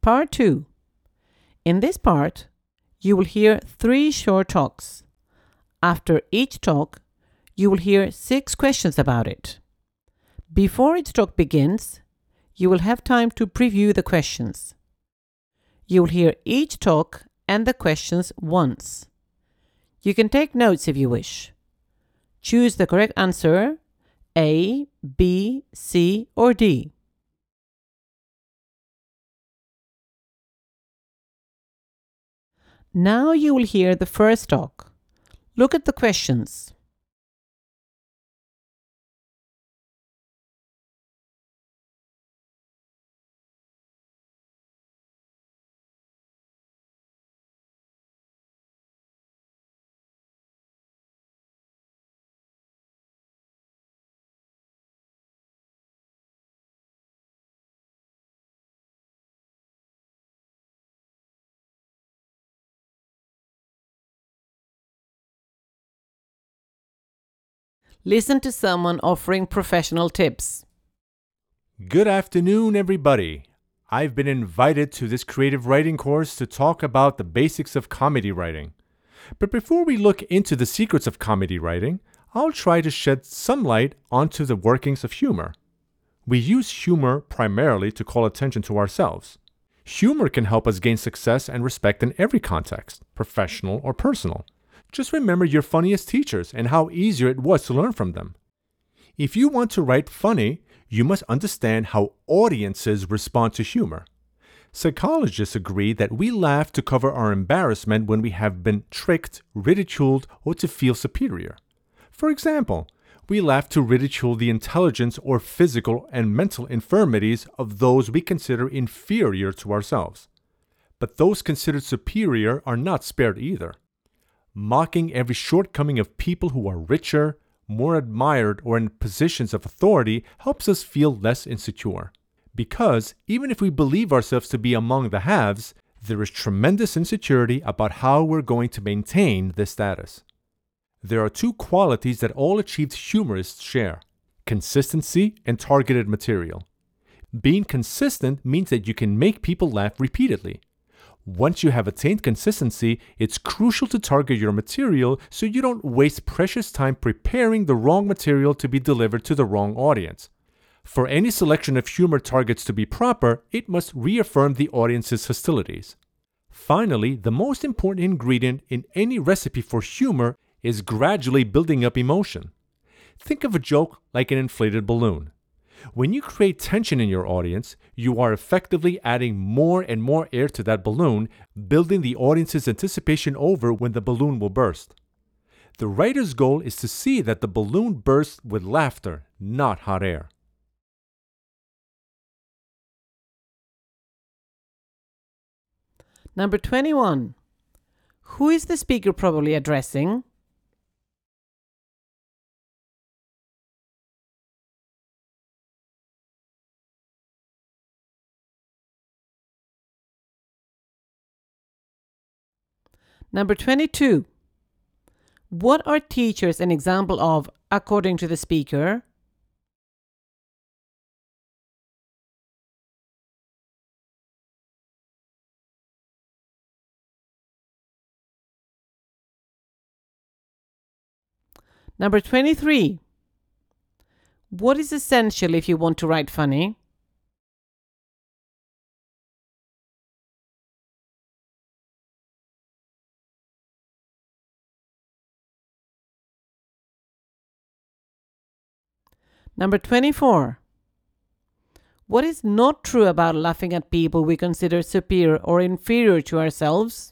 Part 2. In this part, you will hear 3 short talks. After each talk, you will hear 6 questions about it. Before each talk begins, you will have time to preview the questions. You will hear each talk and the questions once. You can take notes if you wish. Choose the correct answer, A, B, C, or D. Now you will hear the first talk. Look at the questions. Listen to someone offering professional tips. Good afternoon, everybody. I've been invited to this creative writing course to talk about the basics of comedy writing. But before we look into the secrets of comedy writing, I'll try to shed some light onto the workings of humor. We use humor primarily to call attention to ourselves. Humor can help us gain success and respect in every context, professional or personal. Just remember your funniest teachers and how easier it was to learn from them. If you want to write funny, you must understand how audiences respond to humor. Psychologists agree that we laugh to cover our embarrassment when we have been tricked, ridiculed, or to feel superior. For example, we laugh to ridicule the intelligence or physical and mental infirmities of those we consider inferior to ourselves. But those considered superior are not spared either. Mocking every shortcoming of people who are richer, more admired, or in positions of authority helps us feel less insecure. Because even if we believe ourselves to be among the haves, there is tremendous insecurity about how we're going to maintain this status. There are 2 qualities that all achieved humorists share: consistency and targeted material. Being consistent means that you can make people laugh repeatedly. Once you have attained consistency, it's crucial to target your material so you don't waste precious time preparing the wrong material to be delivered to the wrong audience. For any selection of humor targets to be proper, it must reaffirm the audience's hostilities. Finally, the most important ingredient in any recipe for humor is gradually building up emotion. Think of a joke like an inflated balloon. When you create tension in your audience, you are effectively adding more and more air to that balloon, building the audience's anticipation over when the balloon will burst. The writer's goal is to see that the balloon bursts with laughter, not hot air. Number 21. Who is the speaker probably addressing? Number 22. What are teachers an example of according to the speaker? Number 23. What is essential if you want to write funny? Number 24. What is not true about laughing at people we consider superior or inferior to ourselves?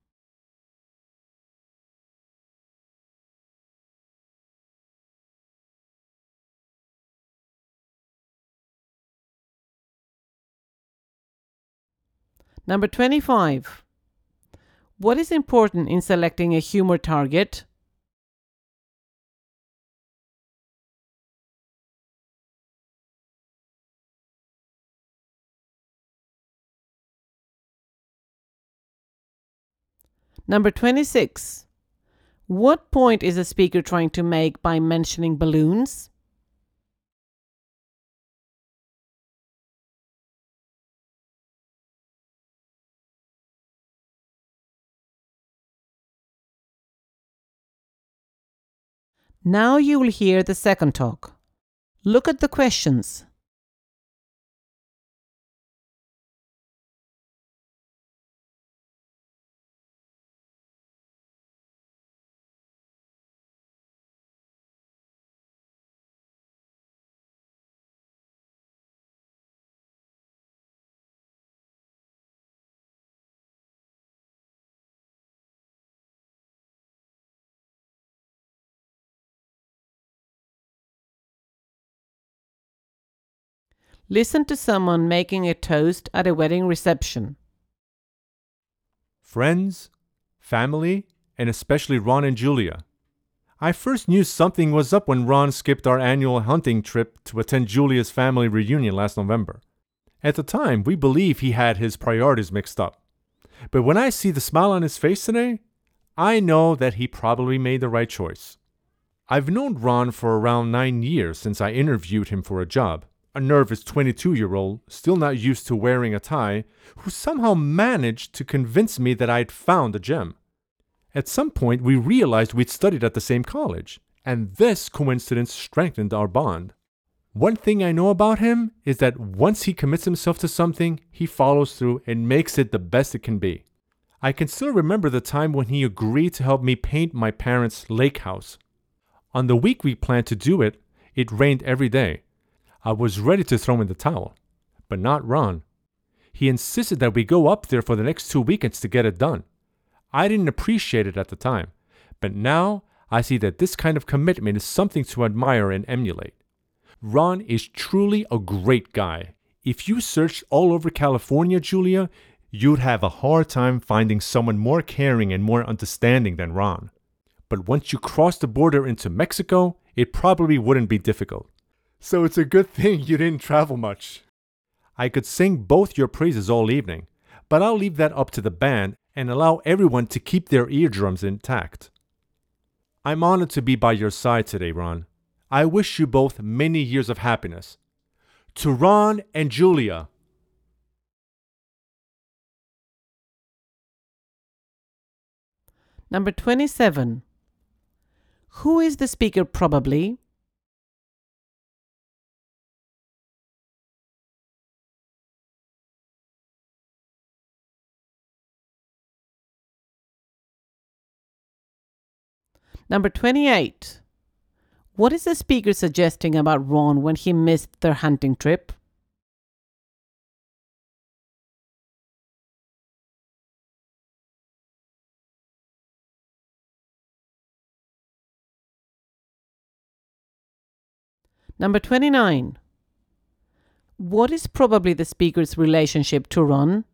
Number 25. What is important in selecting a humor target? Number 26. What point is a speaker trying to make by mentioning balloons? Now you will hear the second talk. Look at the questions. Listen to someone making a toast at a wedding reception. Friends, family, and especially Ron and Julia. I first knew something was up when Ron skipped our annual hunting trip to attend Julia's family reunion last November. At the time, we believe he had his priorities mixed up. But when I see the smile on his face today, I know that he probably made the right choice. I've known Ron for around 9 years since I interviewed him for a job. A nervous 22-year-old, still not used to wearing a tie, who somehow managed to convince me that I'd found a gem. At some point, we realized we'd studied at the same college, and this coincidence strengthened our bond. One thing I know about him is that once he commits himself to something, he follows through and makes it the best it can be. I can still remember the time when he agreed to help me paint my parents' lake house. On the week we planned to do it, it rained every day. I was ready to throw in the towel, but not Ron. He insisted that we go up there for the next 2 weekends to get it done. I didn't appreciate it at the time, but now I see that this kind of commitment is something to admire and emulate. Ron is truly a great guy. If you searched all over California, Julia, you'd have a hard time finding someone more caring and more understanding than Ron. But once you cross the border into Mexico, it probably wouldn't be difficult. So it's a good thing you didn't travel much. I could sing both your praises all evening, but I'll leave that up to the band and allow everyone to keep their eardrums intact. I'm honored to be by your side today, Ron. I wish you both many years of happiness. To Ron and Julia. Number 27. Who is the speaker probably? Number 28. What is the speaker suggesting about Ron when he missed their hunting trip? Number 29. What is probably the speaker's relationship to Ron?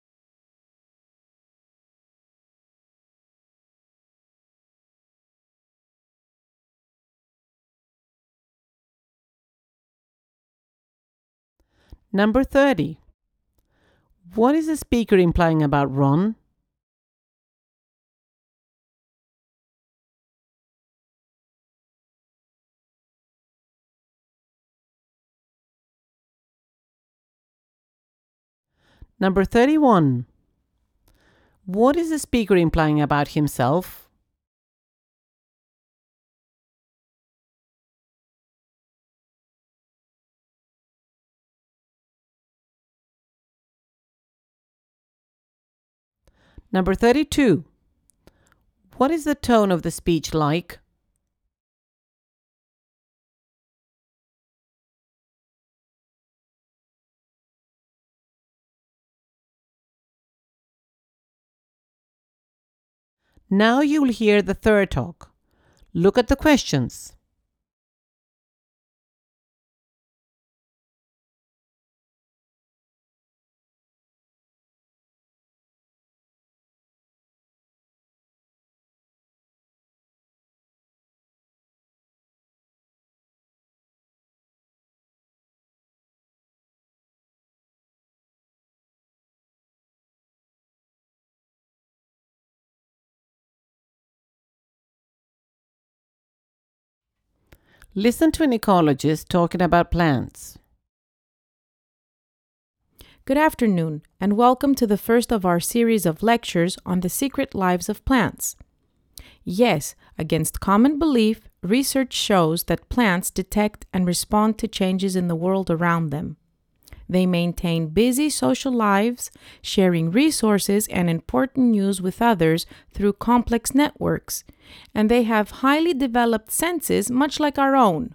Number 30. What is the speaker implying about Ron? Number 31. What is the speaker implying about himself? Number 32. What is the tone of the speech like? Now you will hear the third talk. Look at the questions. Listen to an ecologist talking about plants. Good afternoon, and welcome to the first of our series of lectures on the secret lives of plants. Yes, against common belief, research shows that plants detect and respond to changes in the world around them. They maintain busy social lives, sharing resources and important news with others through complex networks, and they have highly developed senses much like our own.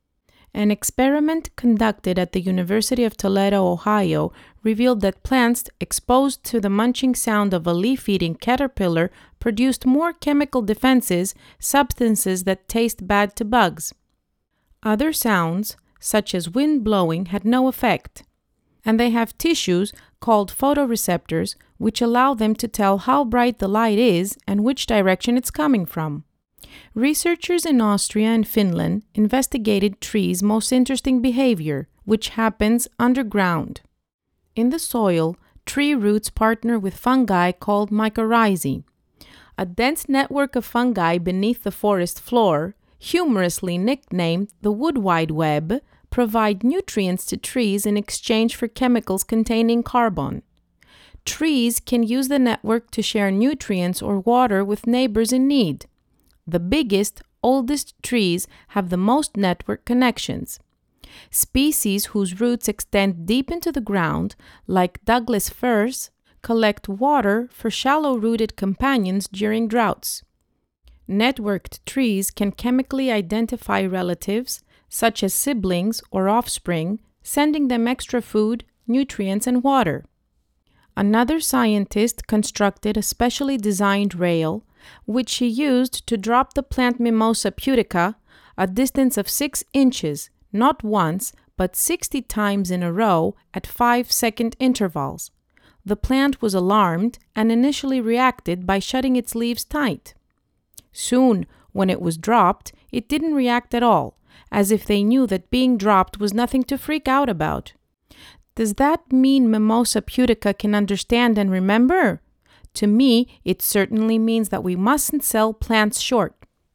An experiment conducted at the University of Toledo, Ohio, revealed that plants exposed to the munching sound of a leaf-eating caterpillar produced more chemical defenses, substances that taste bad to bugs. Other sounds, such as wind blowing, had no effect. And they have tissues called photoreceptors, which allow them to tell how bright the light is and which direction it's coming from. Researchers in Austria and Finland investigated trees' most interesting behavior, which happens underground. In the soil, tree roots partner with fungi called mycorrhizae. A dense network of fungi beneath the forest floor, humorously nicknamed the Wood Wide Web, provide nutrients to trees in exchange for chemicals containing carbon. Trees can use the network to share nutrients or water with neighbors in need. The biggest, oldest trees have the most network connections. Species whose roots extend deep into the ground, like Douglas firs, collect water for shallow-rooted companions during droughts. Networked trees can chemically identify relatives, such as siblings or offspring, sending them extra food, nutrients, and water. Another scientist constructed a specially designed rail, which she used to drop the plant Mimosa pudica a distance of 6 inches, not once, but 60 times in a row at 5-second intervals. The plant was alarmed and initially reacted by shutting its leaves tight. Soon, when it was dropped, it didn't react at all, as if they knew that being dropped was nothing to freak out about. Does that mean Mimosa pudica can understand and remember? To me, it certainly means that we mustn't sell plants short.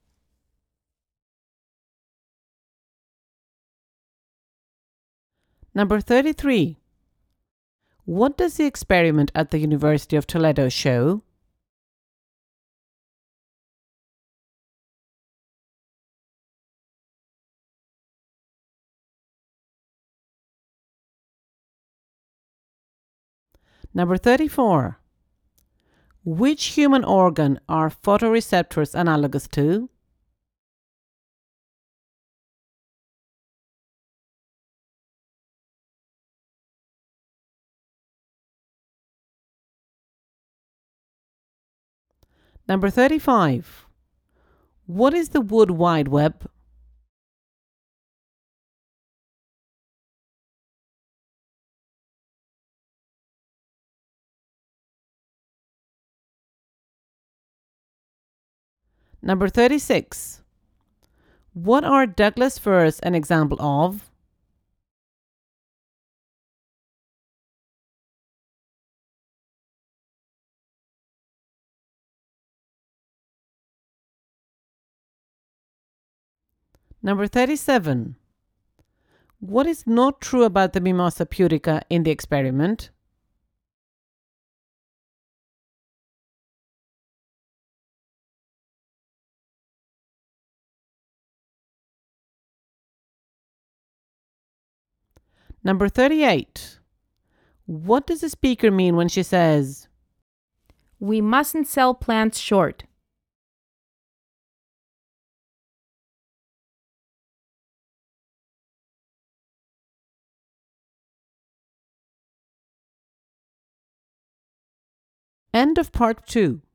Number 33. What does the experiment at the University of Toledo show? Number 34. Which human organ are photoreceptors analogous to? Number 35. What is the Wood Wide Web? Number 36. What are Douglas firs an example of? Number 37. What is not true about the Mimosa pudica in the experiment? Number 38. What does the speaker mean when she says, We mustn't sell plants short? End of part 2.